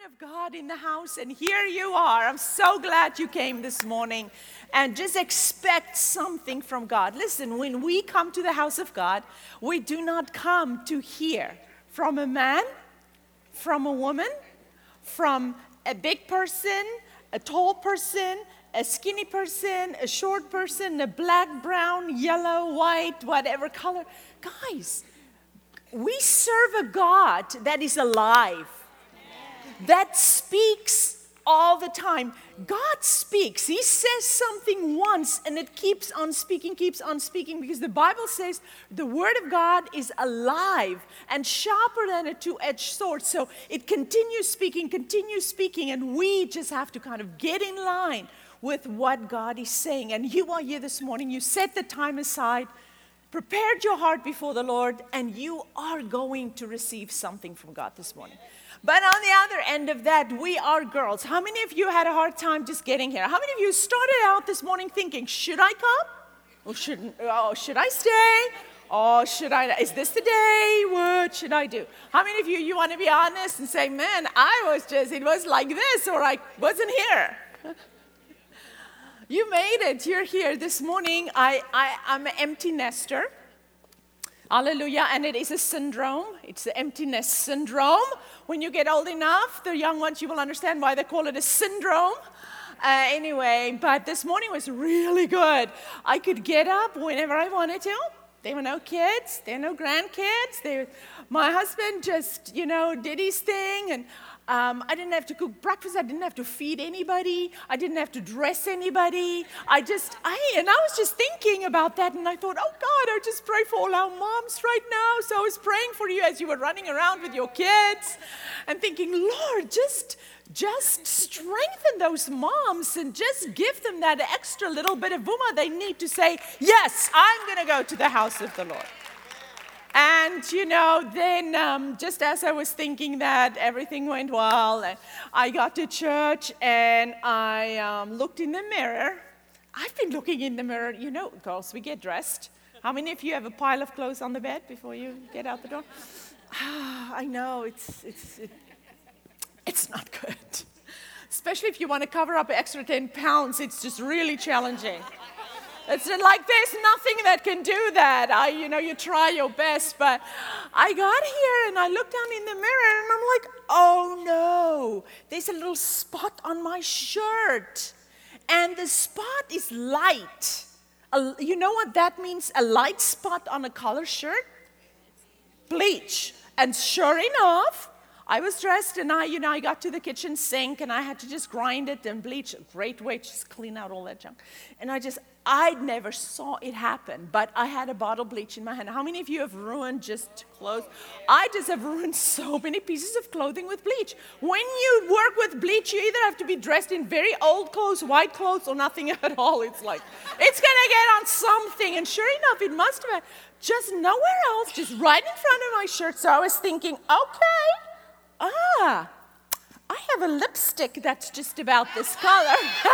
of God in the house, and here you are. I'm so glad you came this morning, and just expect something from God. Listen, when we come to the house of God, we do not come to hear from a man, from a woman, from a big person, a tall person, a skinny person, a short person, a black, brown, yellow, white, whatever color. Guys, we serve a God that is alive, that speaks all the time. God speaks. He says something once and it keeps on speaking, because the Bible says the Word of God is alive and sharper than a two-edged sword. So it continues speaking, and we just have to kind of get in line with what God is saying. And you are here this morning. You set the time aside, prepared your heart before the Lord, and you are going to receive something from God this morning. But on the other end of that, we are girls. How many of you had a hard time just getting here? How many of you started out this morning thinking, should I come? Or should I stay? Or should I, is this the day? What should I do? How many of you want to be honest and say, man, it was like this, or I wasn't here? You made it. You're here this morning. I'm an empty nester. Hallelujah. And it is a syndrome. It's the emptiness syndrome. When you get old enough, the young ones, you will understand why they call it a syndrome. Anyway, but this morning was really good. I could get up whenever I wanted to. There were no kids. There were no grandkids. My husband just, did his thing, and I didn't have to cook breakfast. I didn't have to feed anybody. I didn't have to dress anybody. I was just thinking about that, and I thought, oh God, I just pray for all our moms right now. So I was praying for you as you were running around with your kids, and thinking, Lord, just strengthen those moms and just give them that extra little bit of booma they need to say, yes, I'm going to go to the house of the Lord. And, then just as I was thinking that, everything went well. And I got to church, and I looked in the mirror. I've been looking in the mirror. Girls, we get dressed. How many of you have a pile of clothes on the bed before you get out the door? I know, it's not good. Especially if you want to cover up an extra 10 pounds, it's just really challenging. It's like there's nothing that can do that. You try your best, but I got here and I looked down in the mirror and I'm like, oh no, there's a little spot on my shirt. And the spot is light. You know what that means? A light spot on a color shirt? Bleach. And sure enough, I was dressed and I got to the kitchen sink and I had to just grind it and bleach. A great way to just clean out all that junk. And I never saw it happen, but I had a bottle of bleach in my hand. How many of you have ruined just clothes? I just have ruined so many pieces of clothing with bleach. When you work with bleach, you either have to be dressed in very old clothes, white clothes, or nothing at all. It's like, it's going to get on something. And sure enough, it must have been just nowhere else, just right in front of my shirt. So I was thinking, okay, I have a lipstick that's just about this color.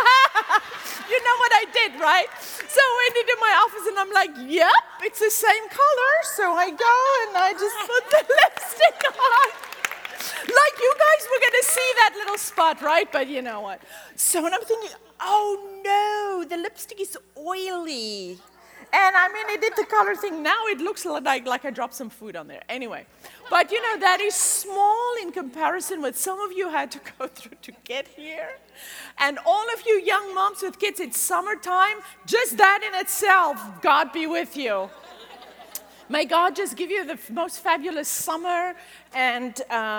You know what I did, right? So I went into my office and I'm like, yep, it's the same color. So I go and I just put the lipstick on. Like you guys were going to see that little spot, right? But you know what? So when I'm thinking, oh no, the lipstick is oily. And it did the color thing. Now it looks like I dropped some food on there. Anyway, but that is small in comparison with some of you had to go through to get here. And all of you young moms with kids, it's summertime. Just that in itself, God be with you. May God just give you the most fabulous summer and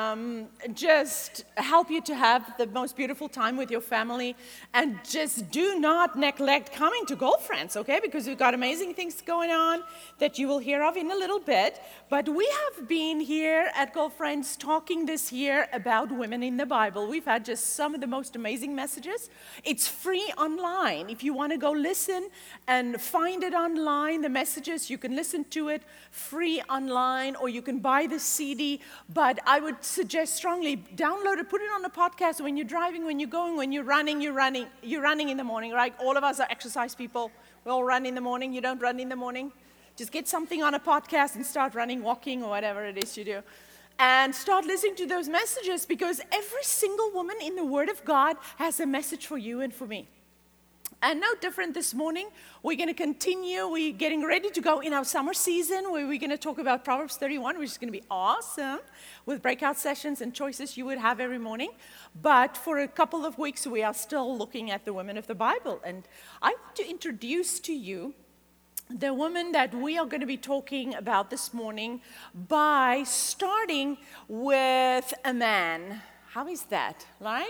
just help you to have the most beautiful time with your family. And just do not neglect coming to Girlfriends, okay? Because we've got amazing things going on that you will hear of in a little bit. But we have been here at Girlfriends talking this year about women in the Bible. We've had just some of the most amazing messages. It's free online. If you want to go listen and find it online, the messages, you can listen to it free online, or you can buy the CD. But I would suggest strongly, download it, put it on a podcast when you're driving, when you're going, when you're running in the morning, right? All of us are exercise people. We all run in the morning. You don't run in the morning. Just get something on a podcast and start running, walking, or whatever it is you do. and start listening to those messages, because every single woman in the Word of God has a message for you and for me. And no different this morning. We're going to continue. We're getting ready to go in our summer season where we're going to talk about Proverbs 31, which is going to be awesome, with breakout sessions and choices you would have every morning. But for a couple of weeks, we are still looking at the women of the Bible. And I want to introduce to you the woman that we are going to be talking about this morning by starting with a man. How is that, right?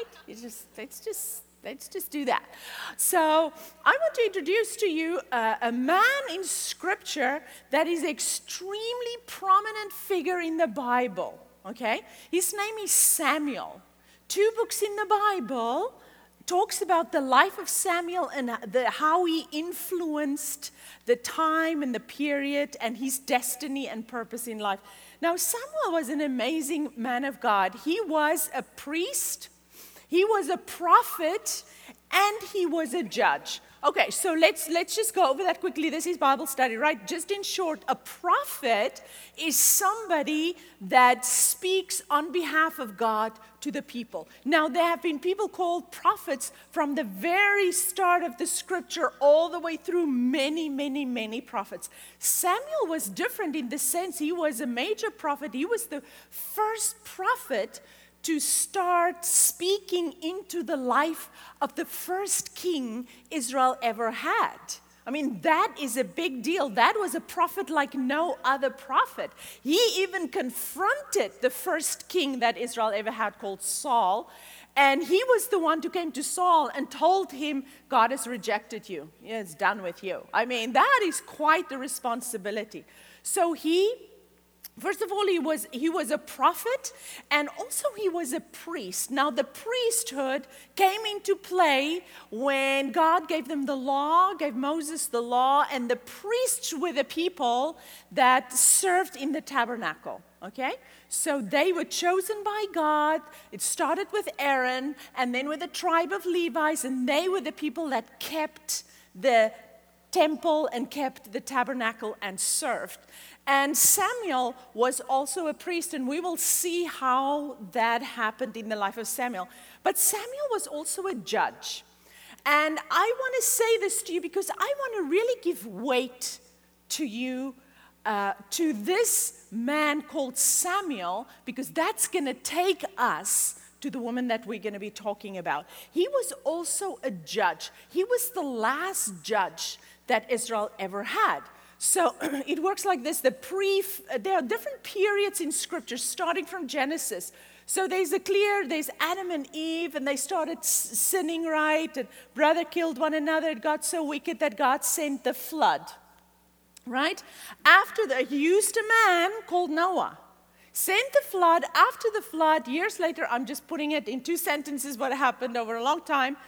Let's just do that. So I want to introduce to you a man in Scripture that is an extremely prominent figure in the Bible, okay? His name is Samuel. 2 books in the Bible talks about the life of Samuel and how he influenced the time and the period and his destiny and purpose in life. Now, Samuel was an amazing man of God. He was a priest, he was a prophet, and he was a judge. Okay, so let's just go over that quickly. This is Bible study, right? Just in short, a prophet is somebody that speaks on behalf of God to the people. Now, there have been people called prophets from the very start of the Scripture all the way through, many prophets. Samuel was different in the sense he was a major prophet. He was the first prophet to start speaking into the life of the first king Israel ever had. I mean, that is a big deal. That was a prophet like no other prophet. He even confronted the first king that Israel ever had, called Saul. And he was the one who came to Saul and told him, God has rejected you. It's done with you. I mean, that is quite the responsibility. So first of all, he was a prophet, and also he was a priest. Now, the priesthood came into play when God gave them the law, gave Moses the law, and the priests were the people that served in the tabernacle, okay? So they were chosen by God. It started with Aaron, and then with the tribe of Levites, and they were the people that kept the temple and kept the tabernacle and served. And Samuel was also a priest, and we will see how that happened in the life of Samuel. But Samuel was also a judge. And I want to say this to you because I want to really give weight to you, to this man called Samuel, because that's going to take us to the woman that we're going to be talking about. He was also a judge. He was the last judge that Israel ever had. So it works like this. There are different periods in Scripture, starting from Genesis. So there's Adam and Eve, and they started sinning, right? And brother killed one another. It got so wicked that God sent the flood, right? After that, he used a man called Noah. Sent the flood. After the flood, years later, I'm just putting it in 2 sentences what happened over a long time.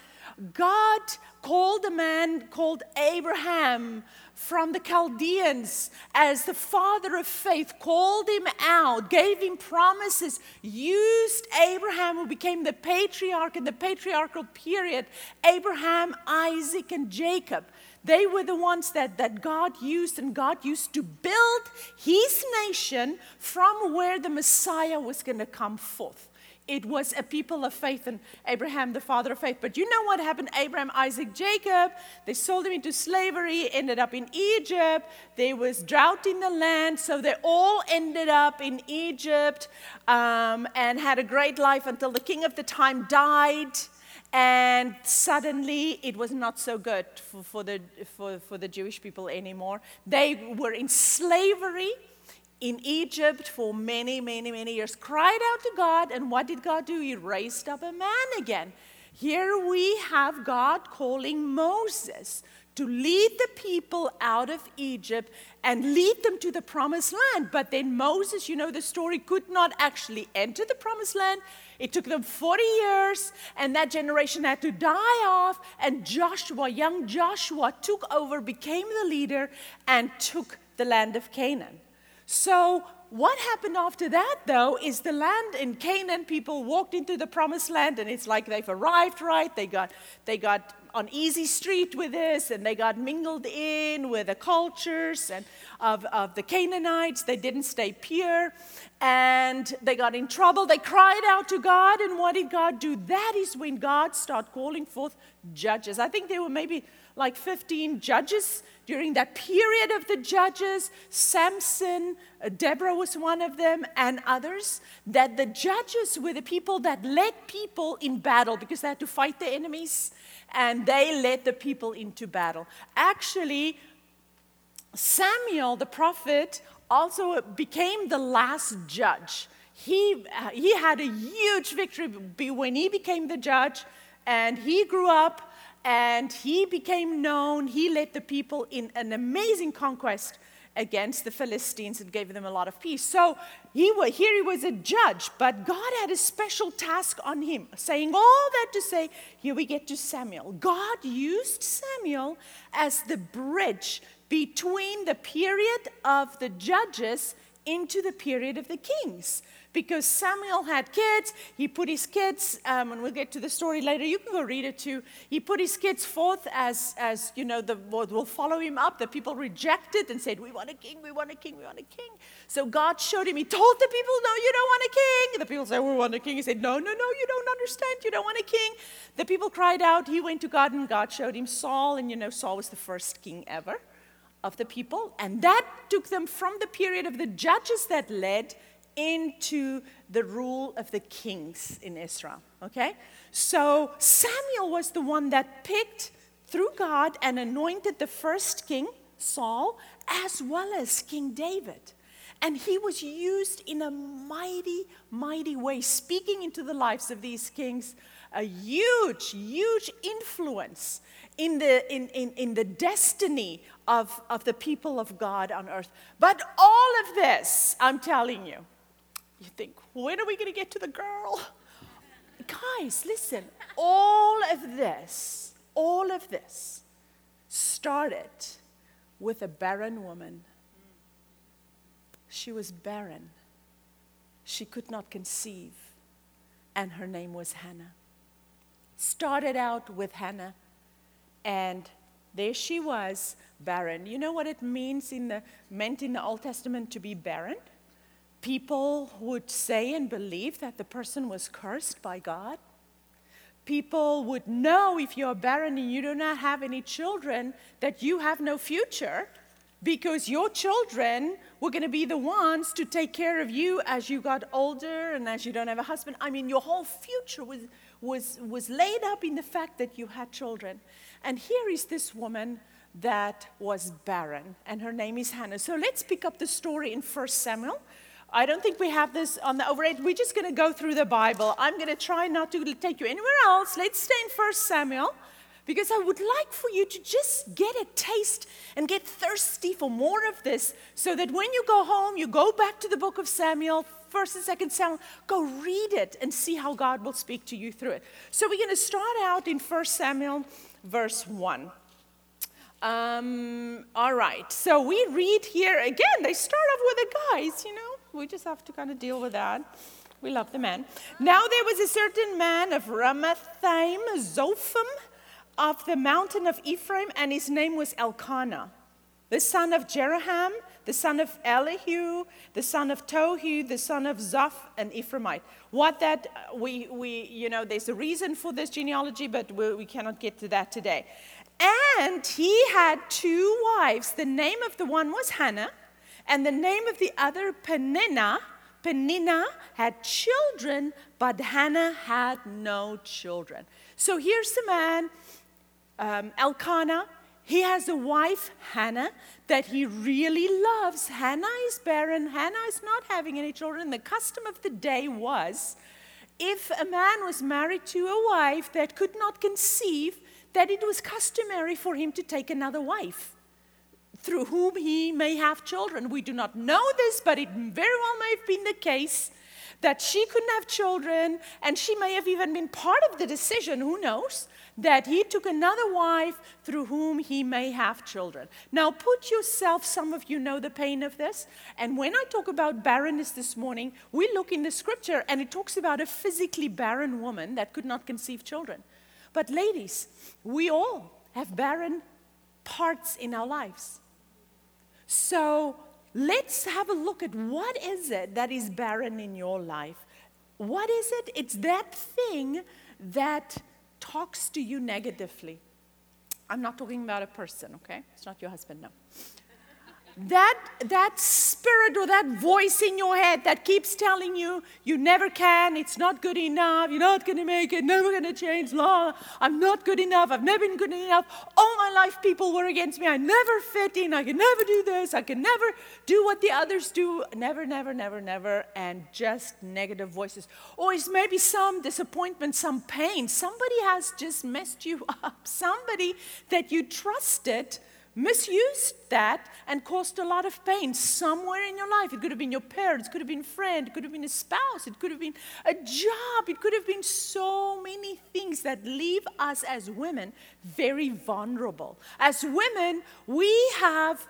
God called a man called Abraham from the Chaldeans as the father of faith, called him out, gave him promises, used Abraham, who became the patriarch in the patriarchal period, Abraham, Isaac, and Jacob. They were the ones that God used, and God used to build his nation from where the Messiah was going to come forth. It was a people of faith, and Abraham, the father of faith. But you know what happened? Abraham, Isaac, Jacob, they sold him into slavery, ended up in Egypt. There was drought in the land, so they all ended up in Egypt and had a great life until the king of the time died. And suddenly, it was not so good for the Jewish people anymore. They were in slavery in Egypt for many years, cried out to God, and what did God do? He raised up a man again. Here we have God calling Moses to lead the people out of Egypt and lead them to the promised land. But then Moses, you know the story, could not actually enter the promised land. It took them 40 years, and that generation had to die off, and young Joshua took over, became the leader, and took the land of Canaan. So what happened after that, though, is the land in Canaan, people walked into the promised land, and it's like they've arrived, right? They got on easy street with this, and they got mingled in with the cultures and of the Canaanites. They didn't stay pure. and they got in trouble. They cried out to God, and what did God do? That is when God started calling forth judges. I think there were maybe like 15 judges during that period of the judges. Samson, Deborah was one of them, and others. That the judges were the people that led people in battle because they had to fight the enemies, and they led the people into battle. Actually, Samuel, the prophet, also became the last judge. He had a huge victory when he became the judge, and he grew up, and he became known. He led the people in an amazing conquest against the Philistines and gave them a lot of peace. So he was a judge, but God had a special task on him, saying all that to say, here we get to Samuel. God used Samuel as the bridge between the period of the judges into the period of the kings. Because Samuel had kids, he put his kids, and we'll get to the story later, you can go read it too. He put his kids forth as you know, will follow him up. The people rejected and said, we want a king, we want a king, we want a king. So God showed him, he told the people, no, you don't want a king. The people said, we want a king. He said, no, you don't understand, you don't want a king. The people cried out, he went to God, and God showed him Saul, and you know, Saul was the first king ever of the people, and that took them from the period of the judges that led into the rule of the kings in Israel, okay? So Samuel was the one that picked through God and anointed the first king, Saul, as well as King David. And he was used in a mighty, mighty way, speaking into the lives of these kings, a huge, huge influence in the destiny of the people of God on earth. But all of this, I'm telling you, you think, when are we going to get to the girl? Guys, listen, all of this started with a barren woman. She was barren. She could not conceive, and her name was Hannah. Started out with Hannah, and there she was, barren. You know what it meant in the Old Testament to be barren? People would say and believe that the person was cursed by God. People would know if you're barren and you do not have any children, that you have no future, because your children were going to be the ones to take care of you as you got older and as you don't have a husband. I mean, your whole future was laid up in the fact that you had children. And here is this woman that was barren, and her name is Hannah. So let's pick up the story in 1 Samuel. I don't think we have this on the overhead. We're just going to go through the Bible. I'm going to try not to take you anywhere else. Let's stay in 1 Samuel, because I would like for you to just get a taste and get thirsty for more of this, so that when you go home, you go back to the book of Samuel, 1st and 2nd Samuel, go read it and see how God will speak to you through it. So we're going to start out in 1 Samuel, verse 1. All right, so we read here, again, they start off with the guys, you know. We just have to kind of deal with that. We love the man. Now there was a certain man of Ramathaim, Zophim, of the mountain of Ephraim, and his name was Elkanah, the son of Jeroham, the son of Elihu, the son of Tohu, the son of Zoph, an Ephraimite. What that, you know, there's a reason for this genealogy, but we cannot get to that today. And he had two wives. The name of the one was Hannah, and the name of the other Peninnah. Peninnah had children, but Hannah had no children. So here's the man, Elkanah. He has a wife, Hannah, that he really loves. Hannah is barren. Hannah is not having any children. The custom of the day was, if a man was married to a wife that could not conceive, that it was customary for him to take another wife, through whom he may have children. We do not know this, but it very well may have been the case that she couldn't have children, and she may have even been part of the decision, who knows, that he took another wife through whom he may have children. Now put yourself, some of you know the pain of this, and when I talk about barrenness this morning, we look in the scripture, and it talks about a physically barren woman that could not conceive children. But ladies, we all have barren parts in our lives. So let's have a look at what is it that is barren in your life. What is it? It's that thing that talks to you negatively. I'm not talking about a person, okay? It's not your husband, no. That spirit or that voice in your head that keeps telling you, you never can, it's not good enough, you're not going to make it, never going to change, I'm not good enough, I've never been good enough, all my life people were against me, I never fit in, I can never do this, I can never do what the others do, never, never, never, never, and just negative voices. Or it's maybe some disappointment, some pain, somebody has just messed you up, somebody that you trusted misused that and caused a lot of pain somewhere in your life. It could have been your parents, it could have been a friend, it could have been a spouse, it could have been a job, it could have been so many things that leave us as women very vulnerable. As women, we have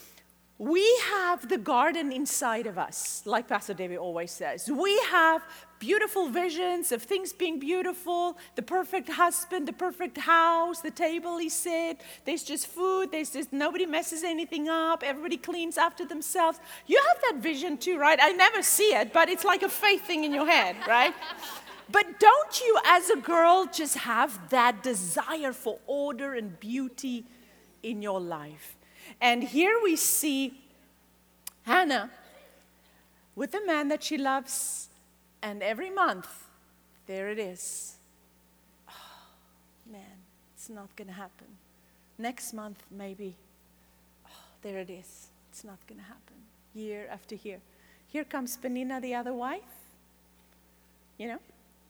the garden inside of us, like Pastor David always says. We have beautiful visions of things being beautiful, the perfect husband, the perfect house, the table he set, there's just food, there's just nobody messes anything up, everybody cleans after themselves. You have that vision too, right? I never see it, but it's like a faith thing in your head, right? But don't you as a girl just have that desire for order and beauty in your life? And here we see Hannah with the man that she loves, and every month, there it is. Oh, man, it's not going to happen. Next month, maybe. Oh, there it is. It's not going to happen. Year after year. Here comes Peninnah, the other wife. You know?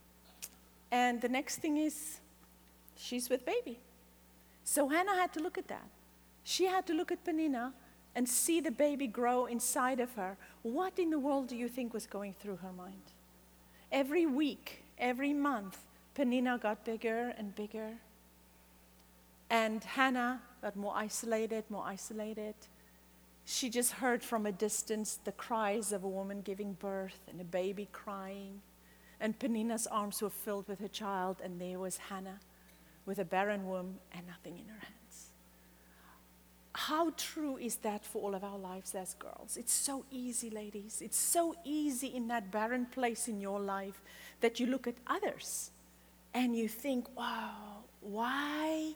And the next thing is, she's with baby. So Hannah had to look at that. She had to look at Peninnah and see the baby grow inside of her. What in the world do you think was going through her mind? Every week, every month, Peninnah got bigger and bigger. And Hannah got more isolated, more isolated. She just heard from a distance the cries of a woman giving birth and a baby crying. And Peninnah's arms were filled with her child, and there was Hannah with a barren womb and nothing in her hands. How true is that for all of our lives as girls? It's so easy, ladies. It's so easy in that barren place in your life that you look at others and you think, wow, why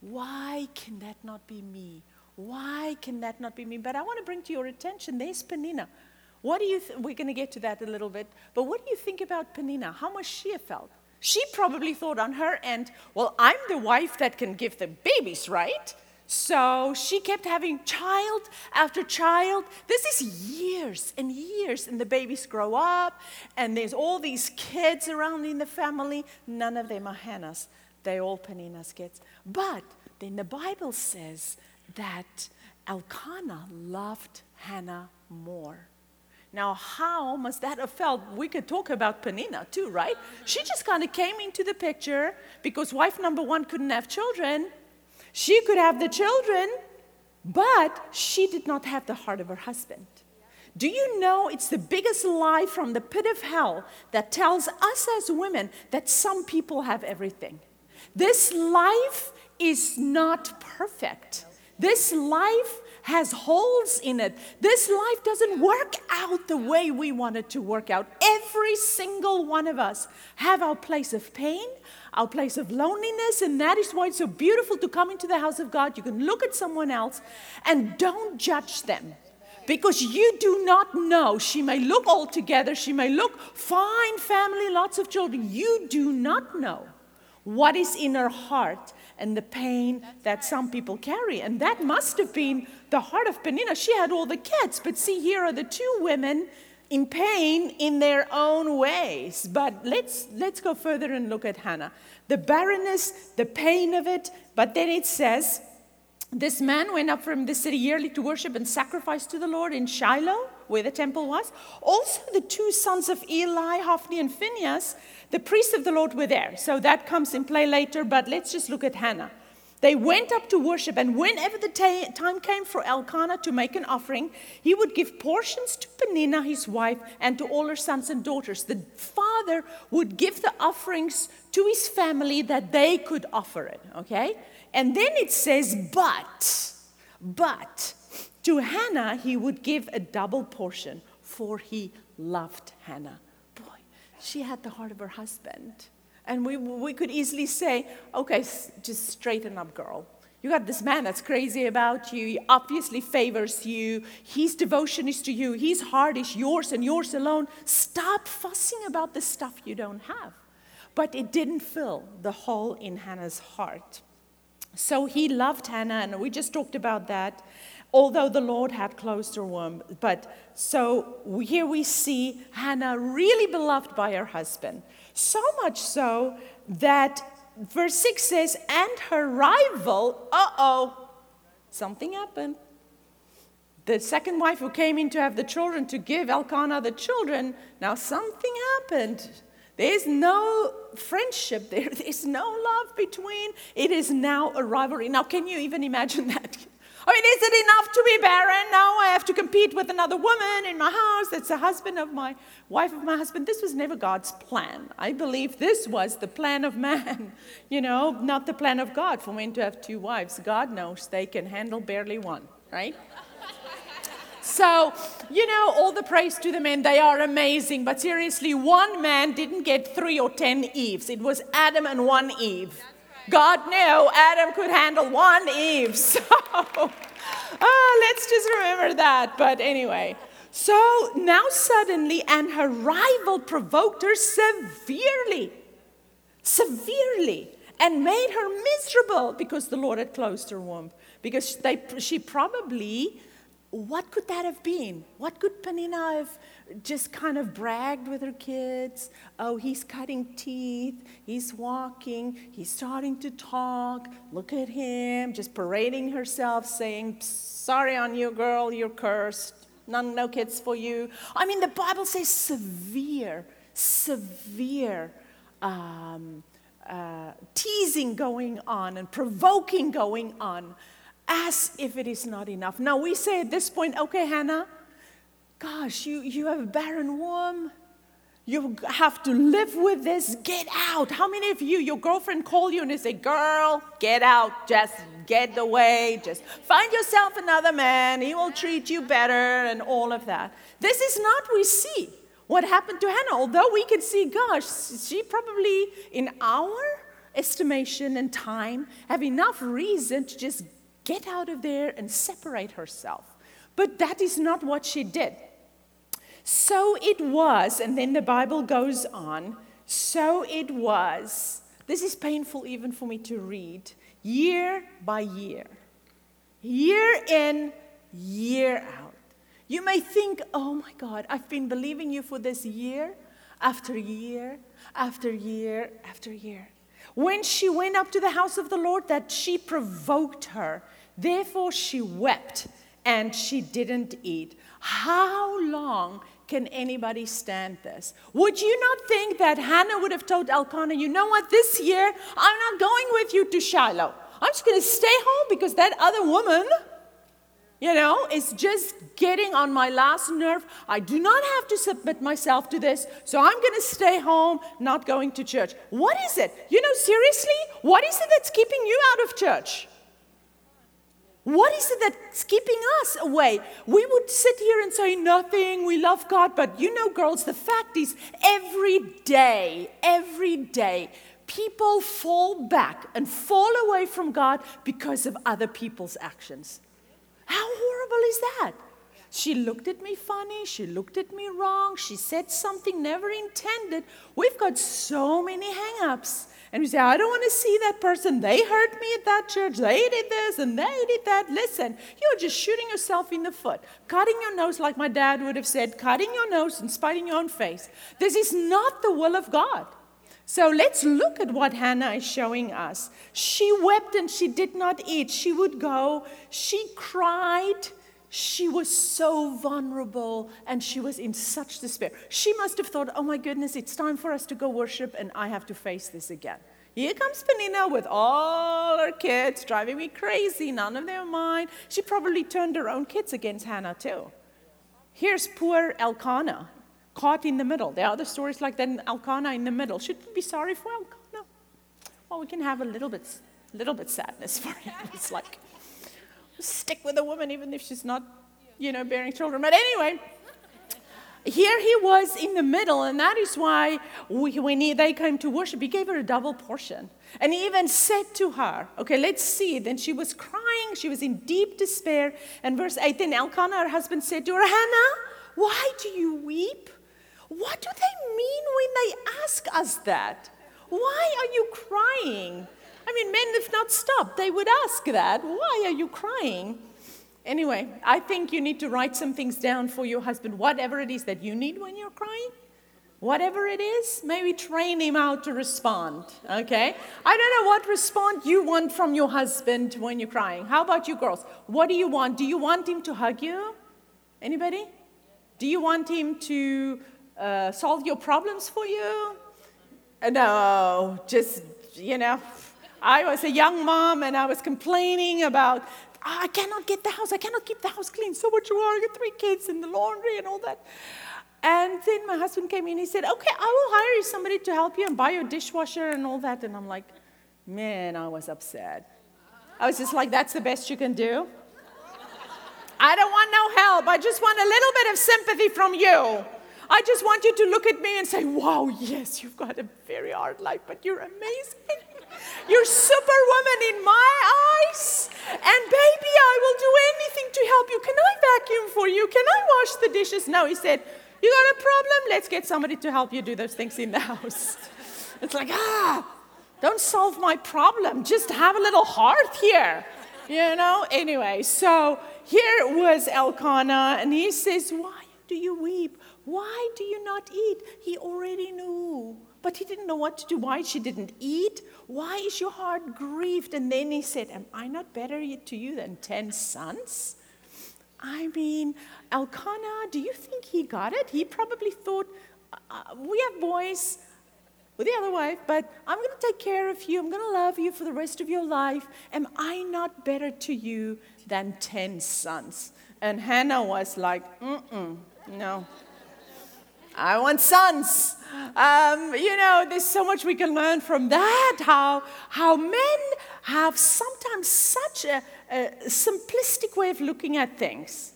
can that not be me? Why can that not be me? But I want to bring to your attention, there's Peninnah. What do you we're going to get to that a little bit, but what do you think about Peninnah? How must she have felt? She probably thought on her end, well, I'm the wife that can give the babies, right? So she kept having child after child. This is years and years, and the babies grow up, and there's all these kids around in the family. None of them are Hannah's. They're all Peninnah's kids. But then the Bible says that Elkanah loved Hannah more. Now, how must that have felt? We could talk about Peninnah too, right? She just kind of came into the picture because wife number one couldn't have children. She could have the children, but she did not have the heart of her husband. Do you know it's the biggest lie from the pit of hell that tells us as women that some people have everything? This life is not perfect. This life has holes in it. This life doesn't work out the way we want it to work out. Every single one of us have our place of pain, our place of loneliness, and that is why it's so beautiful to come into the house of God. You can look at someone else and don't judge them. Because you do not know. She may look all together. She may look fine family, lots of children. You do not know what is in her heart and the pain that some people carry. And that must have been the heart of Peninnah. She had all the kids, but see, here are the two women in pain in their own ways. But let's go further and look at Hannah. The barrenness, the pain of it, but then it says, this man went up from the city yearly to worship and sacrifice to the Lord in Shiloh, where the temple was. Also the two sons of Eli, Hophni and Phinehas, the priests of the Lord, were there. So that comes in play later, but let's just look at Hannah. They went up to worship, and whenever the time came for Elkanah to make an offering, he would give portions to Peninnah, his wife, and to all her sons and daughters. The father would give the offerings to his family that they could offer it, okay? And then it says, but, To Hannah, he would give a double portion, for he loved Hannah. Boy, she had the heart of her husband. And we could easily say, okay, just straighten up, girl. You got this man that's crazy about you. He obviously favors you. His devotion is to you. His heart is yours and yours alone. Stop fussing about the stuff you don't have. But it didn't fill the hole in Hannah's heart. So he loved Hannah, and we just talked about that, although the Lord had closed her womb. But so here we see Hannah really beloved by her husband. So much so that verse 6 says, and her rival, something happened. The second wife who came in to have the children, to give Elkanah the children, now something happened. There's no friendship there. There's no love between. It is now a rivalry. Now, can you even imagine that? I mean, is it enough to be barren? Now I have to compete with another woman in my house that's the husband of my wife of my husband. This was never God's plan. I believe this was the plan of man, not the plan of God for men to have two wives. God knows they can handle barely one, right? So, all the praise to the men. They are amazing. But seriously, one man didn't get 3 or 10 Eves. It was Adam and one Eve. God knew Adam could handle one Eve. So, let's just remember that. But anyway, so now suddenly, and her rival provoked her severely, and made her miserable because the Lord had closed her womb. Because she probably, what could that have been? What could Peninnah have just kind of bragged with her kids? Oh, he's cutting teeth, he's walking, he's starting to talk. Look at him, just parading herself, saying, sorry on you, girl, you're cursed. No kids for you. I mean, the Bible says severe teasing going on and provoking going on, as if it is not enough. Now we say at this point, okay, Hannah, gosh, you have a barren womb. You have to live with this. Get out. How many of you, your girlfriend call you and they say, girl, get out. Just get away. Just find yourself another man. He will treat you better and all of that. This is not we see what happened to Hannah. Although we can see, gosh, she probably, in our estimation and time, have enough reason to just get out of there and separate herself. But that is not what she did. So it was, and then the Bible goes on, so it was, this is painful even for me to read, year by year in, year out. You may think, oh my God, I've been believing you for this year after year after year after year. When she went up to the house of the Lord, that she provoked her. Therefore she wept and she didn't eat. How long can anybody stand this? Would you not think that Hannah would have told Elkanah, you know what, this year I'm not going with you to Shiloh. I'm just going to stay home because that other woman, is just getting on my last nerve. I do not have to submit myself to this, so I'm going to stay home, not going to church. What is it? Seriously, what is it that's keeping you out of church? What is it that's keeping us away? We would sit here and say, nothing, we love God. But girls, the fact is, every day, people fall back and fall away from God because of other people's actions. How horrible is that? She looked at me funny. She looked at me wrong. She said something never intended. We've got so many hang-ups. And we say, I don't want to see that person. They hurt me at that church. They did this and they did that. Listen, you're just shooting yourself in the foot. Cutting your nose, like my dad would have said, cutting your nose and spiting your own face. This is not the will of God. So let's look at what Hannah is showing us. She wept and she did not eat. She would go. She cried. She was so vulnerable and she was in such despair. She must have thought, oh my goodness, it's time for us to go worship and I have to face this again. Here comes Peninnah with all her kids driving me crazy. None of them are mine. She probably turned her own kids against Hannah too. Here's poor Elkanah, caught in the middle. There are other stories like that, Elkanah in the middle. Should we be sorry for Elkanah? Well, we can have a little bit sadness for him. It's like, Stick with a woman even if she's not, bearing children. But anyway, here he was in the middle, and that is why when they came to worship, he gave her a double portion. And he even said to her, okay, let's see. Then she was crying. She was in deep despair. And verse 8, then Elkanah, her husband, said to her, Hannah, why do you weep? What do they mean when they ask us that? Why are you crying? I mean, men, if not stopped, they would ask that. Why are you crying? Anyway, I think you need to write some things down for your husband, whatever it is that you need when you're crying. Whatever it is, maybe train him out to respond, okay? I don't know what response you want from your husband when you're crying. How about you girls? What do you want? Do you want him to hug you? Anybody? Do you want him to solve your problems for you? No, just, I was a young mom and I was complaining about, I cannot get the house, I cannot keep the house clean, so much work, I got 3 kids and the laundry and all that. And then my husband came in, he said, okay, I will hire you somebody to help you and buy your dishwasher and all that. And I'm like, man, I was upset. I was just like, that's the best you can do? I don't want no help. I just want a little bit of sympathy from you. I just want you to look at me and say, wow, yes, you've got a very hard life, but you're amazing. You're superwoman in my eyes. And baby, I will do anything to help you. Can I vacuum for you? Can I wash the dishes? No, he said, you got a problem? Let's get somebody to help you do those things in the house. It's like, don't solve my problem. Just have a little heart here. Anyway, so here was Elkanah, and he says, why do you weep? Why do you not eat? He already knew, but he didn't know what to do. Why she didn't eat? Why is your heart grieved? And then he said, am I not better to you than 10 sons? I mean, Elkanah, do you think he got it? He probably thought, we have boys with the other wife, but I'm going to take care of you. I'm going to love you for the rest of your life. Am I not better to you than 10 sons? And Hannah was like, no. I want sons. There's so much we can learn from that, how men have sometimes such a simplistic way of looking at things,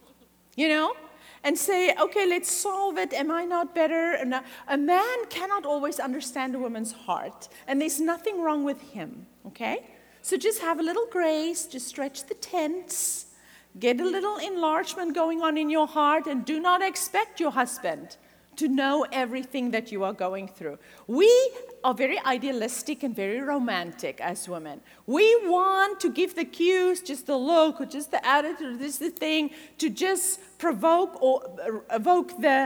and say, okay, let's solve it. Am I not better? And a man cannot always understand a woman's heart, and there's nothing wrong with him, okay? So just have a little grace, just stretch the tents, get a little enlargement going on in your heart, and do not expect your husband to know everything that you are going through. We are very idealistic and very romantic as women. We want to give the cues, just the look, or just the attitude, or this the thing, to just provoke or evoke the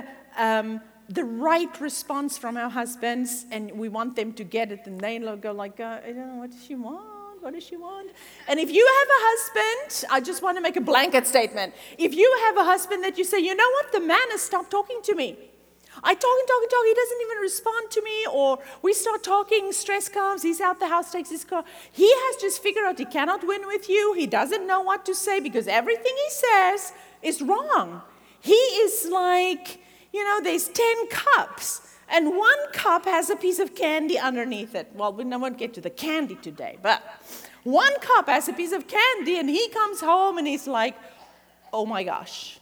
right response from our husbands, and we want them to get it, and they go like, I don't know, what does she want? What does she want? And if you have a husband, I just want to make a blanket statement. If you have a husband that you say, you know what, the man has stopped talking to me. I talk and talk and talk, he doesn't even respond to me, or we start talking, stress comes, he's out the house, takes his car. He has just figured out he cannot win with you, he doesn't know what to say because everything he says is wrong. He is like, there's 10 cups, and 1 cup has a piece of candy underneath it. Well, we won't get to the candy today, but 1 cup has a piece of candy, and he comes home and he's like, oh my gosh.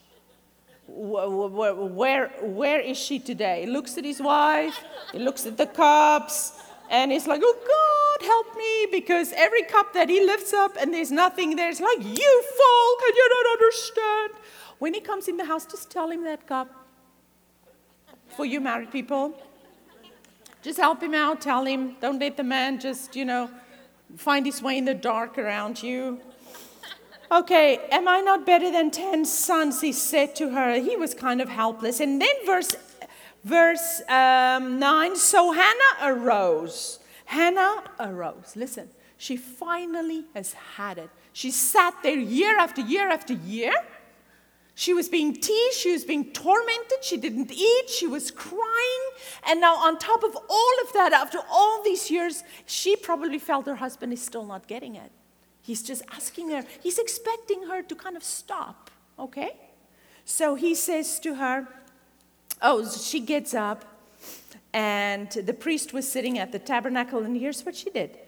Where is she today? He looks at his wife, he looks at the cups, and he's like, oh God, help me, because every cup that he lifts up and there's nothing there, it's like, you fool, can you not understand? When he comes in the house, just tell him that cup. For you married people, just help him out, tell him, don't let the man just, find his way in the dark around you. Okay, am I not better than 10 sons, he said to her. He was kind of helpless. And then verse 9, so Hannah arose. Hannah arose. Listen, she finally has had it. She sat there year after year after year. She was being teased. She was being tormented. She didn't eat. She was crying. And now on top of all of that, after all these years, she probably felt her husband is still not getting it. He's just asking her, he's expecting her to kind of stop, okay? So he says to her, she gets up, and the priest was sitting at the tabernacle, and here's what she did.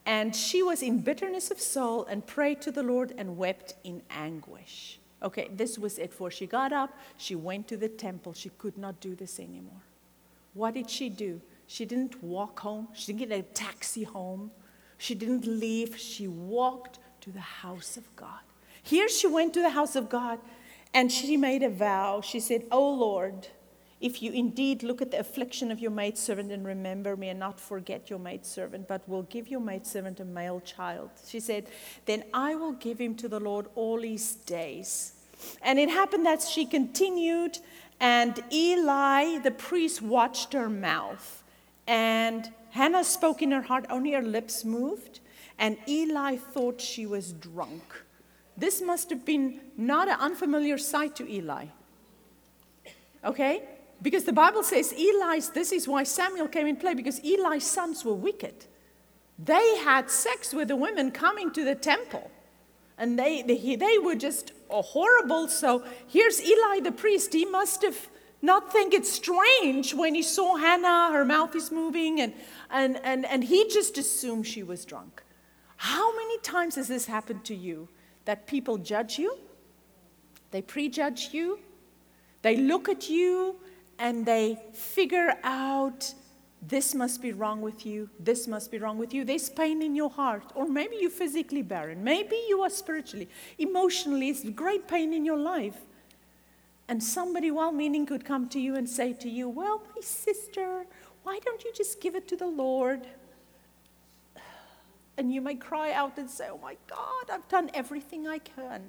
And she was in bitterness of soul and prayed to the Lord and wept in anguish. Okay, this was it for. She got up, she went to the temple. She could not do this anymore. What did she do? She didn't walk home. She didn't get a taxi home. She didn't leave. She walked to the house of God. Here she went to the house of God and she made a vow. She said, "Oh Lord, if you indeed look at the affliction of your maidservant and remember me and not forget your maidservant, but will give your maidservant a male child," she said, "then I will give him to the Lord all his days." And it happened that she continued, and Eli, the priest, watched her mouth. And Hannah spoke in her heart, only her lips moved, and Eli thought she was drunk. This must have been not an unfamiliar sight to Eli. Okay? Because the Bible says this is why Samuel came in play, because Eli's sons were wicked. They had sex with the women coming to the temple. And they were just horrible. So here's Eli the priest. He must have not think it's strange when he saw Hannah, her mouth is moving, and he just assumed she was drunk. How many times has this happened to you? That people judge you, they prejudge you, they look at you, and they figure out, this must be wrong with you, this must be wrong with you. There's pain in your heart, or maybe you're physically barren, maybe you are spiritually, emotionally, it's great pain in your life. And somebody well-meaning could come to you and say to you, "Well, my sister, why don't you just give it to the Lord?" And you may cry out and say, "Oh my God, I've done everything I can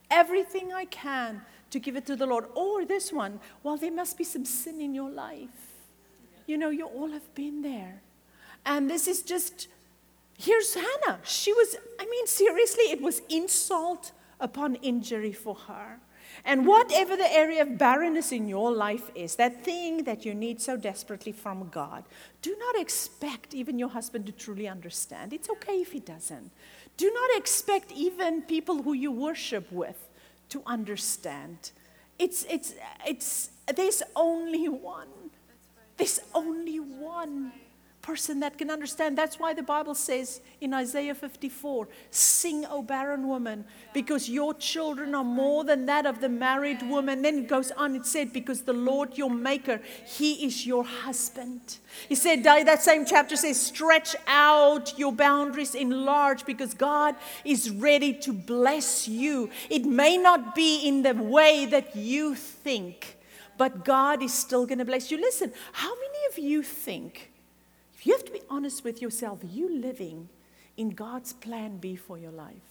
to give it to the Lord." Or this one, "Well, there must be some sin in your life. You know, you all have been there." And this is just, here's Hannah. Seriously, it was insult upon injury for her. And whatever the area of barrenness in your life is, that thing that you need so desperately from God, do not expect even your husband to truly understand. It's okay if he doesn't. Do not expect even people who you worship with to understand. There's only one. There's only one person that can understand. That's why the Bible says in Isaiah 54, "Sing, O barren woman, because your children are more than that of the married woman." Then it goes on, it said, "Because the Lord your maker, he is your husband." He said, that same chapter says, "Stretch out your boundaries, enlarge, because God is ready to bless you." It may not be in the way that you think, but God is still going to bless you. Listen, how many of you think, you have to be honest with yourself, you living in God's plan B for your life?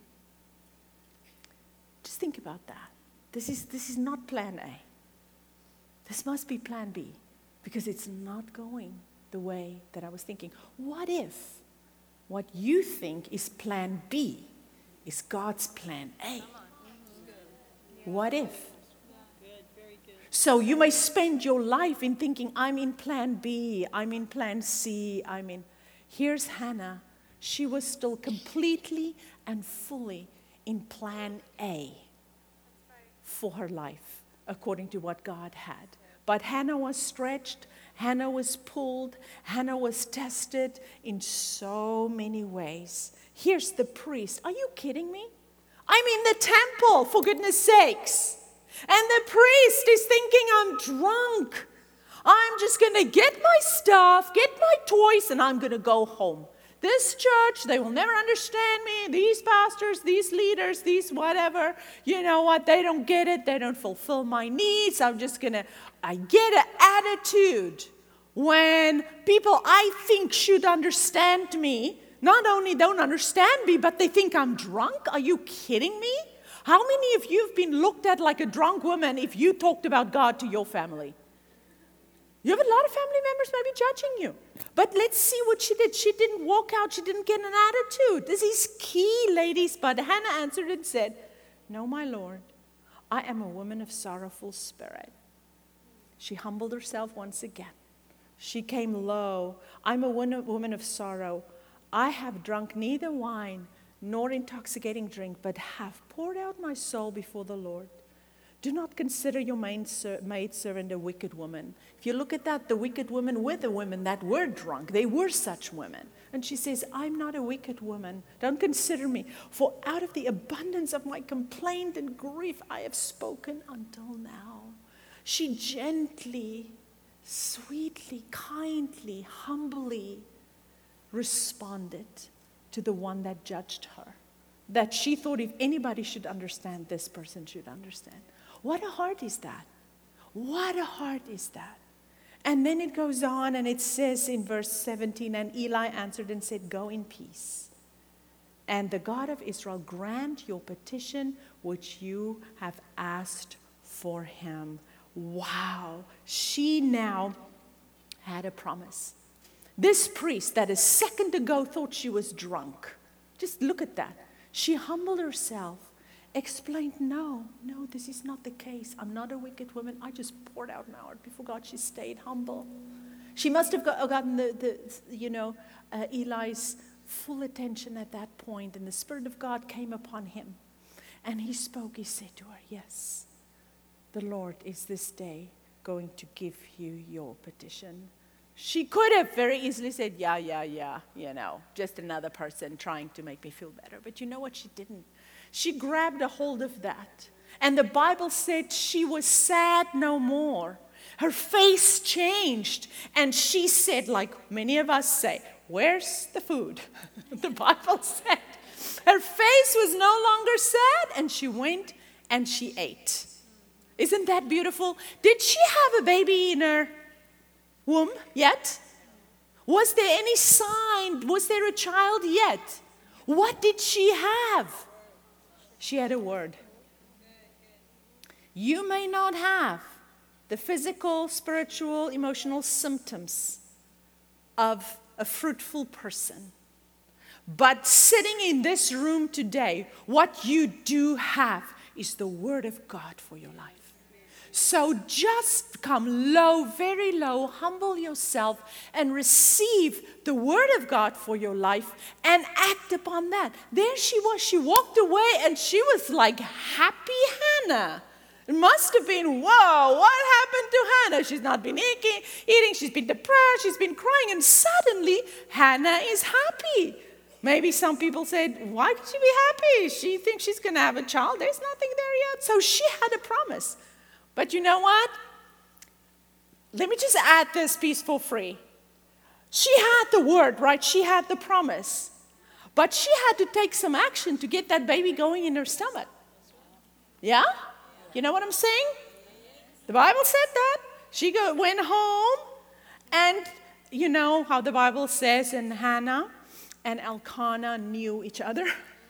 Just think about that. This is not plan A. This must be plan B, because it's not going the way that I was thinking. What if what you think is plan B is God's plan A? What if? So you may spend your life in thinking, I'm in plan B, I'm in plan C, Here's Hannah. She was still completely and fully in plan A for her life, according to what God had. But Hannah was stretched, Hannah was pulled, Hannah was tested in so many ways. Here's the priest. Are you kidding me? I'm in the temple, for goodness sakes. And the priest is thinking, I'm drunk. I'm just going to get my stuff, get my toys, and I'm going to go home. This church, they will never understand me. These pastors, these leaders, these whatever, you know what, they don't get it. They don't fulfill my needs. I get an attitude when people I think should understand me, not only don't understand me, but they think I'm drunk. Are you kidding me? How many of you have been looked at like a drunk woman if you talked about God to your family? You have a lot of family members maybe judging you. But let's see what she did. She didn't walk out. She didn't get an attitude. This is key, ladies. But Hannah answered and said, "No, my Lord, I am a woman of sorrowful spirit." She humbled herself once again. She came low. "I'm a woman of sorrow. I have drunk neither wine nor intoxicating drink, but have poured out my soul before the Lord. Do not consider your maidservant a wicked woman. If you look at that, the wicked women were the women that were drunk. They were such women. And she says, I'm not a wicked woman. Don't consider me. For out of the abundance of my complaint and grief, I have spoken until now. She gently, sweetly, kindly, humbly responded to the one that judged her. That she thought if anybody should understand, this person should understand. What a heart is that? What a heart is that? And then it goes on and it says in verse 17, and Eli answered and said, go in peace. And the God of Israel grant your petition which you have asked for him. Wow. She now had a promise. This priest that a second ago thought she was drunk. Just look at that. She humbled herself, explained, no, this is not the case. I'm not a wicked woman. I just poured out my heart before God. She stayed humble. She must have gotten Eli's full attention at that point, and the Spirit of God came upon him. And he spoke, he said to her, yes, the Lord is this day going to give you your petition. She could have very easily said, yeah, just another person trying to make me feel better. But you know what? She didn't. She grabbed a hold of that. And the Bible said she was sad no more. Her face changed. And she said, like many of us say, where's the food? The Bible said. Her face was no longer sad. And she went and she ate. Isn't that beautiful? Did she have a baby in her womb yet? Was there any sign? Was there a child yet? What did she have? She had a word. You may not have the physical, spiritual, emotional symptoms of a fruitful person. But sitting in this room today, what you do have is the Word of God for your life. So just come low, very low, humble yourself and receive the Word of God for your life and act upon that. There she was. She walked away and she was like happy Hannah. It must have been, whoa, what happened to Hannah? She's not been eating, she's been depressed, she's been crying, and suddenly Hannah is happy. Maybe some people said, why could she be happy? She thinks she's going to have a child. There's nothing there yet. So she had a promise. But you know what? Let me just add this piece for free. She had the word, right? She had the promise. But she had to take some action to get that baby going in her stomach. Yeah? You know what I'm saying? The Bible said that. She went home, and you know how the Bible says, and Hannah and Elkanah knew each other.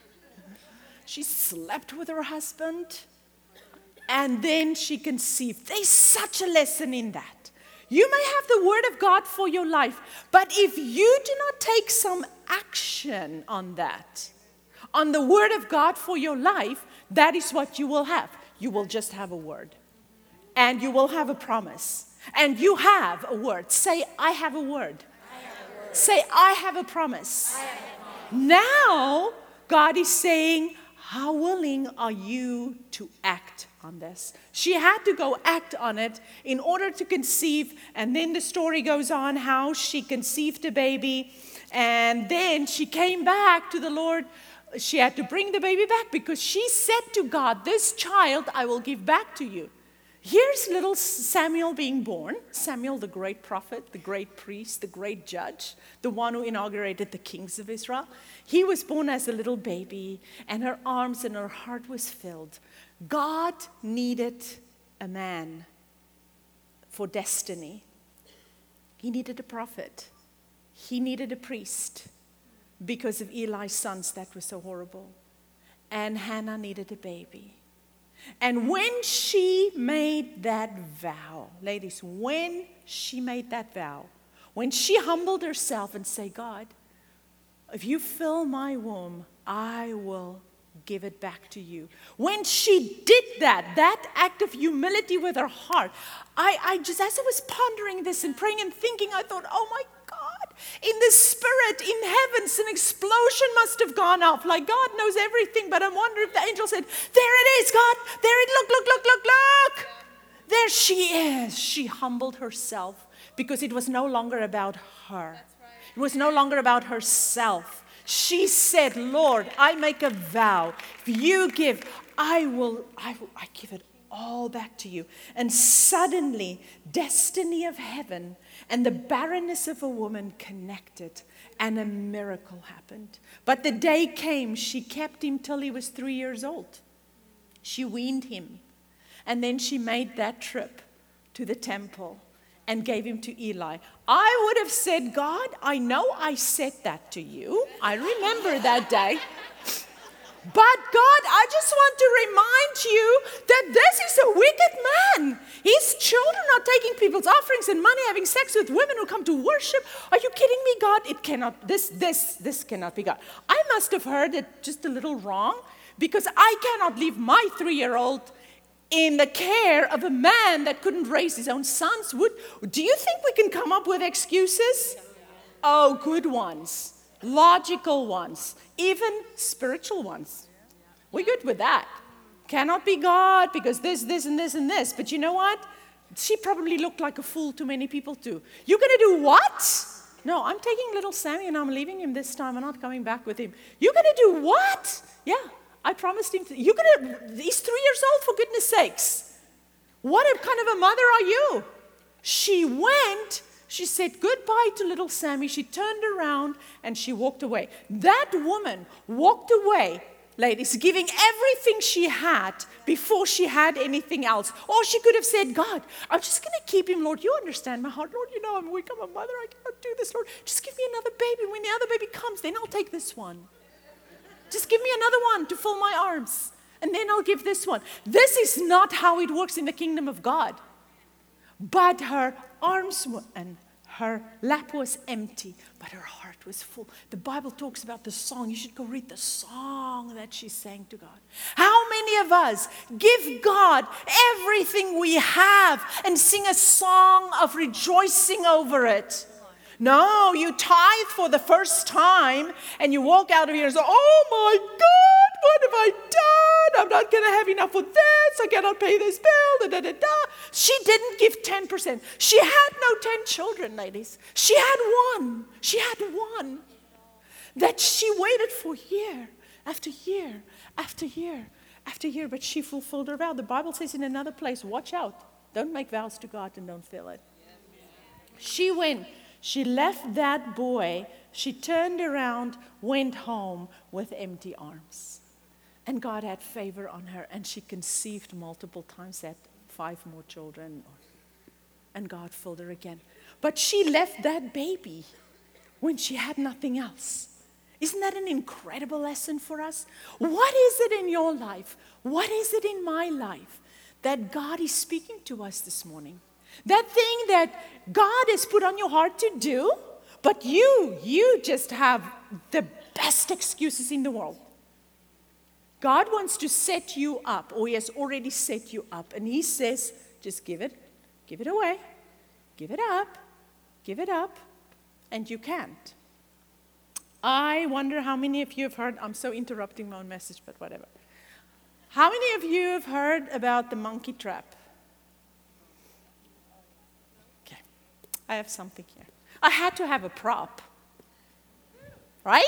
She slept with her husband. And then she conceived. There's such a lesson in that. You may have the Word of God for your life, but if you do not take some action on that, on the Word of God for your life, that is what you will have. You will just have a word. And you will have a promise. And you have a word. Say, I have a word. Say, I have a promise. Now, God is saying, how willing are you to act on this? She had to go act on it in order to conceive. And then the story goes on how she conceived a baby. And then she came back to the Lord. She had to bring the baby back because she said to God, this child I will give back to you. Here's little Samuel being born. Samuel, the great prophet, the great priest, the great judge, the one who inaugurated the kings of Israel. He was born as a little baby, and her arms and her heart was filled. God needed a man for destiny. He needed a prophet. He needed a priest because of Eli's sons that were so horrible. And Hannah needed a baby. And when she made that vow, ladies, when she made that vow, when she humbled herself and said, God, if you fill my womb, I will give it back to you. When she did that act of humility with her heart, I just, as I was pondering this and praying and thinking, I thought, oh my God, In the spirit, in heavens, an explosion must have gone off. Like God knows everything, but I wonder if the angel said, there it is, God. There it, look. There she is. She humbled herself because it was no longer about her. It was no longer about herself. She said, Lord, I make a vow. If you give, I give it all back to you. And suddenly, destiny of heaven and the barrenness of a woman connected, and a miracle happened. But the day came, she kept him till he was 3 years old. She weaned him. And then she made that trip to the temple and gave him to Eli. I would have said, God, I know I said that to you. I remember that day. But God, I just want to remind you that this is a wicked man. His children are taking people's offerings and money, having sex with women who come to worship. Are you kidding me, God? It cannot, this cannot be God. I must have heard it just a little wrong, because I cannot leave my 3-year-old in the care of a man that couldn't raise his own sons. Do you think we can come up with excuses? Oh, good ones. Logical ones, even spiritual ones. We're good with that. Cannot be God because this, and this, and this. But you know what? She probably looked like a fool to many people too. You're going to do what? No, I'm taking little Sammy and I'm leaving him this time. I'm not coming back with him. You're going to do what? Yeah, I promised him. He's 3 years old, for goodness sakes. What kind of a mother are you? She went. She said goodbye to little Sammy. She turned around and she walked away. That woman walked away, ladies, giving everything she had before she had anything else. Or she could have said, God, I'm just going to keep him, Lord. You understand my heart, Lord. You know I'm weak. I'm a mother. I cannot do this, Lord. Just give me another baby. When the other baby comes, then I'll take this one. Just give me another one to fill my arms. And then I'll give this one. This is not how it works in the kingdom of God. But her arms were, and her lap was empty, but her heart was full. The Bible talks about the song. You should go read the song that she sang to God. How many of us give God everything we have and sing a song of rejoicing over it? No, you tithe for the first time and you walk out of here and say, oh my God, what have I done? I'm not going to have enough for this. I cannot pay this bill. Da, da, da, da. She didn't give 10%. She had no 10 children, ladies. She had one. She had one that she waited for year after year after year after year, but she fulfilled her vow. The Bible says in another place, watch out. Don't make vows to God and don't fill it. She went. She left that boy, she turned around, went home with empty arms. And God had favor on her, and she conceived multiple times, had 5 more children, and God filled her again. But she left that baby when she had nothing else. Isn't that an incredible lesson for us? What is it in your life? What is it in my life that God is speaking to us this morning? That thing that God has put on your heart to do, but you just have the best excuses in the world. God wants to set you up, or He has already set you up. And He says, just give it away, give it up, and you can't. I wonder how many of you have heard, I'm so interrupting my own message, but whatever. How many of you have heard about the monkey trap? I have something here. I had to have a prop, right?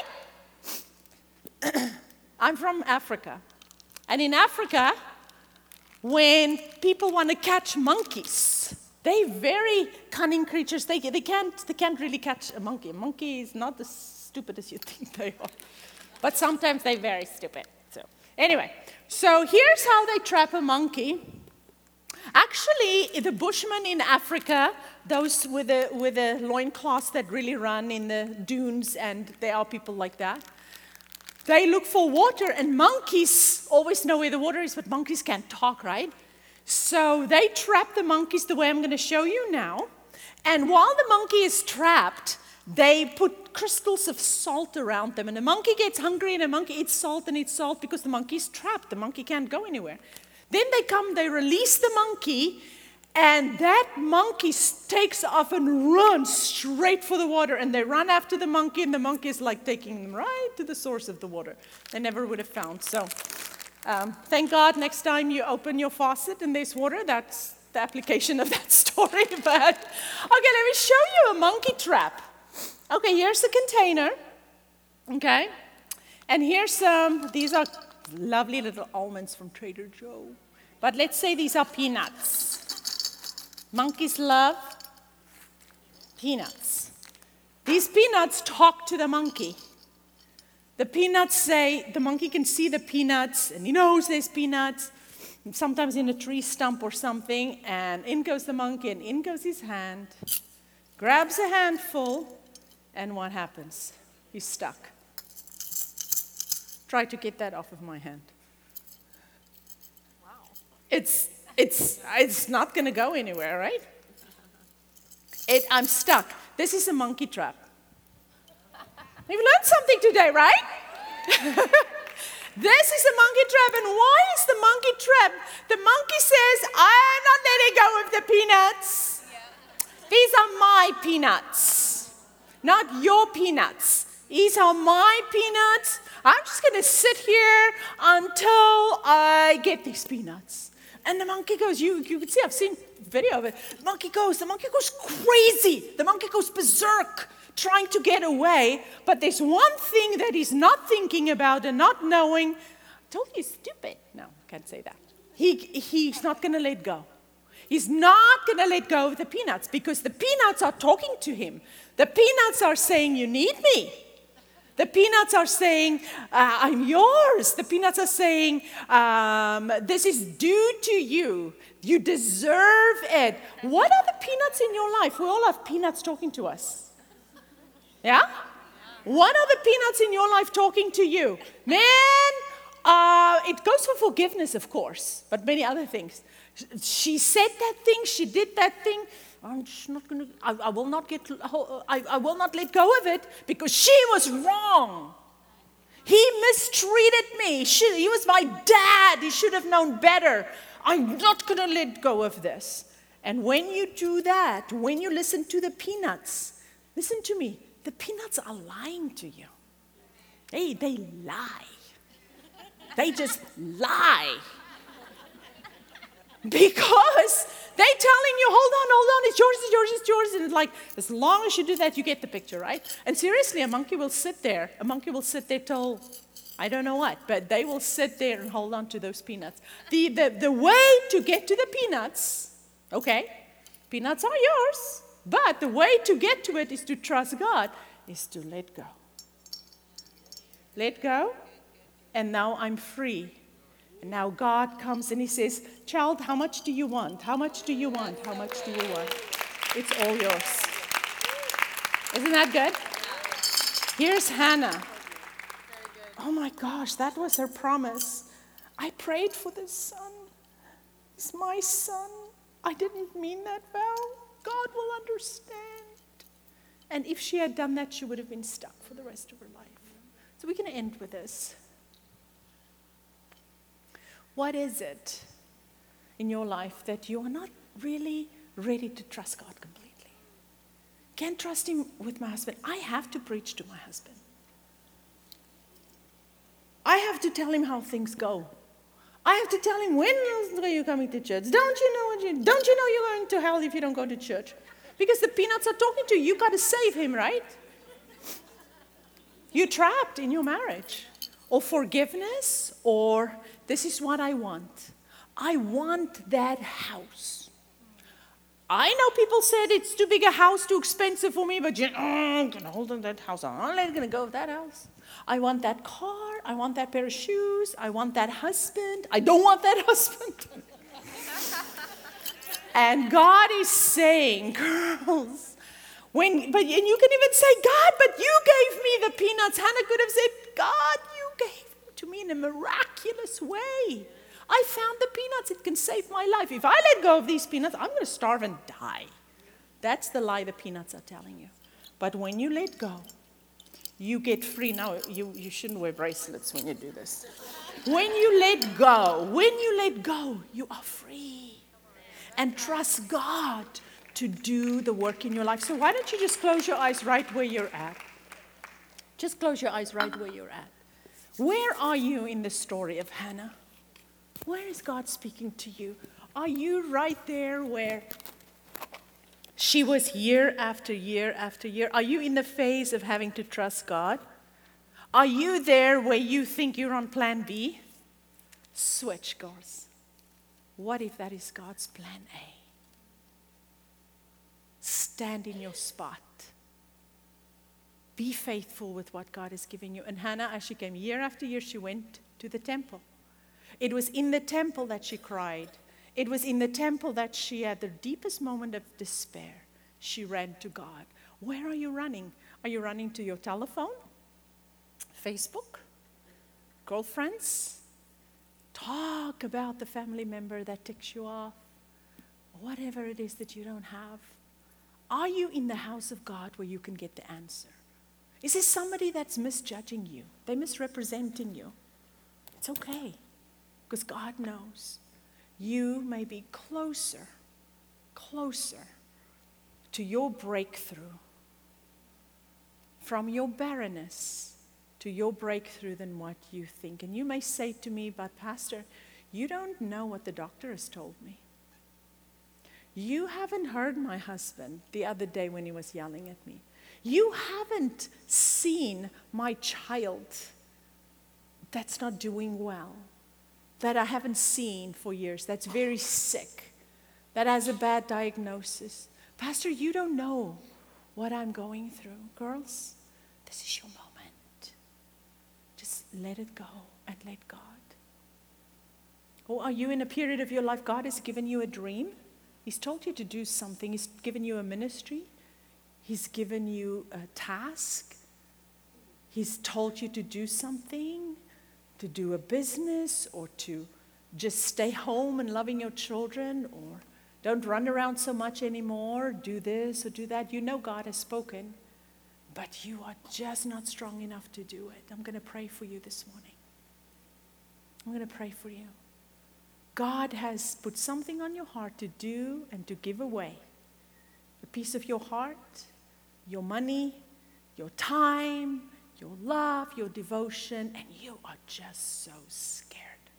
I'm from Africa. And in Africa, when people want to catch monkeys, they're very cunning creatures. They can't really catch a monkey. A monkey is not as stupid as you think they are. But sometimes they're very stupid. So anyway, so here's how they trap a monkey. Actually, the Bushmen in Africa, those with the loincloths that really run in the dunes, and there are people like that, they look for water, and monkeys always know where the water is, but monkeys can't talk, right? So they trap the monkeys the way I'm going to show you now. And while the monkey is trapped, they put crystals of salt around them. And the monkey gets hungry, and the monkey eats salt because the monkey is trapped. The monkey can't go anywhere. Then they release the monkey, And that monkey takes off and runs straight for the water. And they run after the monkey, and the monkey is like taking them right to the source of the water. They never would have found. So thank God next time you open your faucet and there's water, that's the application of that story. But okay, let me show you a monkey trap. Okay, here's the container. Okay, and here's these are lovely little almonds from Trader Joe. But let's say these are peanuts. Monkeys love peanuts. These peanuts talk to the monkey. The peanuts say, the monkey can see the peanuts, and he knows there's peanuts, sometimes in a tree stump or something, and in goes the monkey, and in goes his hand, grabs a handful, and what happens? He's stuck. Try to get that off of my hand. Wow. It's not going to go anywhere, right? I'm stuck. This is a monkey trap. You've learned something today, right? This is a monkey trap. And why is the monkey trap? The monkey says, I'm not letting go of the peanuts. These are my peanuts, not your peanuts. These are my peanuts. I'm just going to sit here until I get these peanuts. And the monkey goes, you can see, I've seen video of it. The monkey goes crazy. The monkey goes berserk, trying to get away. But there's one thing that he's not thinking about and not knowing. I told you he's stupid. No, I can't say that. He's not going to let go. He's not going to let go of the peanuts because the peanuts are talking to him. The peanuts are saying, you need me. The peanuts are saying, I'm yours. The peanuts are saying, this is due to you. You deserve it. What are the peanuts in your life? We all have peanuts talking to us. Yeah? What are the peanuts in your life talking to you? Man, it goes for forgiveness, of course, but many other things. She said that thing. She did that thing. I'm just not going to, I will not let go of it because she was wrong. He mistreated me. He was my dad. He should have known better. I'm not going to let go of this. And when you do that, when you listen to the peanuts, listen to me, the peanuts are lying to you. They lie. They just lie. Because they're telling you, hold on, it's yours. And like, as long as you do that, you get the picture, right? And seriously, a monkey will sit there till, I don't know what, but they will sit there and hold on to those peanuts. The way to get to the peanuts, okay, peanuts are yours, but the way to get to it is to trust God, is to let go. Let go, and now I'm free. And now God comes and he says, child, how much do you want? How much do you want? How much do you want? It's all yours. Isn't that good? Here's Hannah. Oh my gosh, that was her promise. I prayed for this son. It's my son. I didn't mean that well. God will understand. And if she had done that, she would have been stuck for the rest of her life. So we're going to end with this. What is it in your life that you are not really ready to trust God completely? Can't trust him with my husband. I have to preach to my husband. I have to tell him how things go. I have to tell him, when are you coming to church? Don't you know you're going to hell if you don't go to church? Because the peanuts are talking to you. You got to save him, right? You're trapped in your marriage. Or forgiveness, or this is what I want. I want that house. I know people said it's too big a house, too expensive for me, but I'm going to hold on that house. I'm not going to go with that house. I want that car. I want that pair of shoes. I want that husband. I don't want that husband. And God is saying, girls, and you can even say, God, but you gave me the peanuts. Hannah could have said, God, you gave them to me in a miraculous way. I found the peanuts. It can save my life. If I let go of these peanuts, I'm going to starve and die. That's the lie the peanuts are telling you. But when you let go, you get free. Now, you shouldn't wear bracelets when you do this. When you let go, you are free. and trust God to do the work in your life. So why don't you just close your eyes right where you're at? Just close your eyes right where you're at. Where are you in the story of Hannah? Where is God speaking to you? Are you right there where she was year after year after year? Are you in the phase of having to trust God? Are you there where you think you're on plan B? Switch, girls. What if that is God's plan A? Stand in your spot. Be faithful with what God has given you. And Hannah, as she came year after year, she went to the temple. It was in the temple that she cried. It was in the temple that she had the deepest moment of despair. She ran to God. Where are you running? Are you running to your telephone? Facebook? Girlfriends? Talk about the family member that ticks you off. Whatever it is that you don't have. Are you in the house of God where you can get the answer? Is there somebody that's misjudging you? They're misrepresenting you. It's okay, because God knows. You may be closer to your breakthrough, from your barrenness to your breakthrough than what you think. And you may say to me, but Pastor, you don't know what the doctor has told me. You haven't heard my husband the other day when he was yelling at me. You haven't seen my child that's not doing well, that I haven't seen for years, that's very sick, that has a bad diagnosis. Pastor, you don't know what I'm going through. Girls, this is your moment. Just let it go and let God. Or are you in a period of your life, God has given you a dream? He's told you to do something. He's given you a ministry. He's given you a task. He's told you to do something, to do a business, or to just stay home and loving your children, or don't run around so much anymore, do this or do that. You know God has spoken, but you are just not strong enough to do it. I'm going to pray for you this morning. I'm going to pray for you. God has put something on your heart to do and to give away. A piece of your heart, your money, your time, your love, your devotion, and you are just so scared.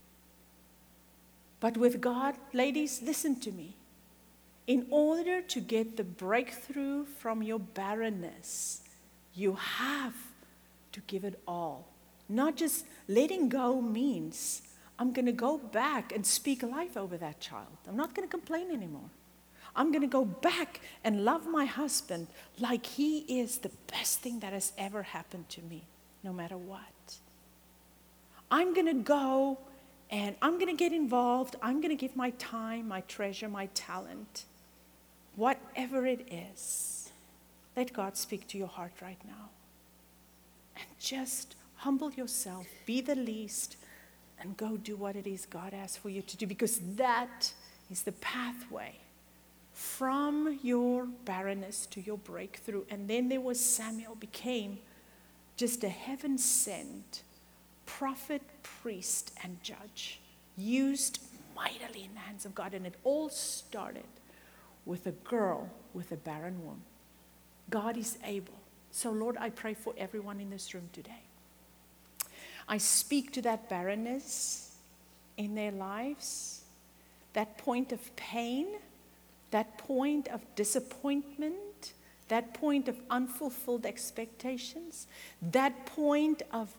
But with God, ladies, listen to me. In order to get the breakthrough from your barrenness, you have to give it all. Not just letting go means I'm going to go back and speak life over that child. I'm not going to complain anymore. I'm going to go back and love my husband like he is the best thing that has ever happened to me, no matter what. I'm going to go and I'm going to get involved. I'm going to give my time, my treasure, my talent, whatever it is. Let God speak to your heart right now. And just humble yourself, be the least, and go do what it is God has for you to do, because that is the pathway from your barrenness to your breakthrough. And then there was Samuel, became just a heaven-sent prophet, priest, and judge, used mightily in the hands of God. And it all started with a girl with a barren womb. God is able. So Lord, I pray for everyone in this room today. I speak to that barrenness in their lives, that point of pain, that point of disappointment, that point of unfulfilled expectations, that point of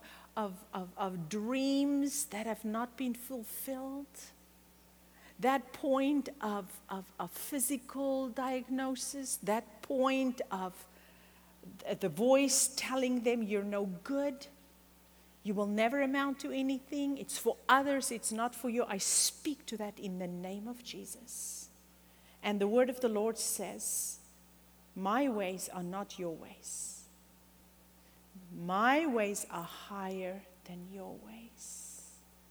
dreams that have not been fulfilled, that point of physical diagnosis, that point of the voice telling them you're no good. You will never amount to anything. It's for others. It's not for you. I speak to that in the name of Jesus. And the word of the Lord says, my ways are not your ways. My ways are higher than your ways.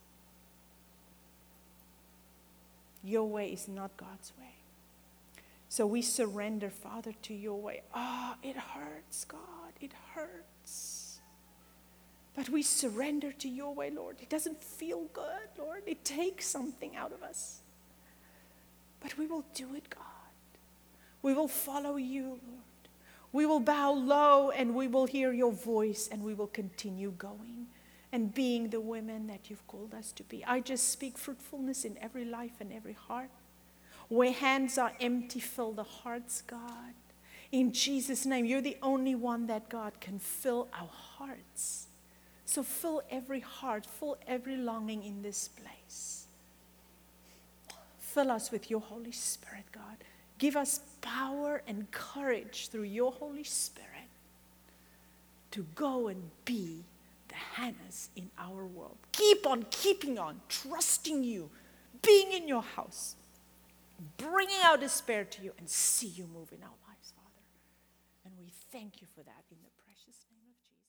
Your way is not God's way. So we surrender, Father, to your way. It hurts, God. It hurts. But we surrender to your way, Lord. It doesn't feel good, Lord. It takes something out of us. But we will do it, God. We will follow you, Lord. We will bow low and we will hear your voice and we will continue going and being the women that you've called us to be. I just speak fruitfulness in every life and every heart. Where hands are empty, fill the hearts, God. In Jesus' name, you're the only one that, God, can fill our hearts. So fill every heart, fill every longing in this place. Fill us with your Holy Spirit, God. Give us power and courage through your Holy Spirit to go and be the Hannahs in our world. Keep on keeping on, trusting you, being in your house, bringing our despair to you and see you move in our lives, Father. And we thank you for that in the precious name of Jesus.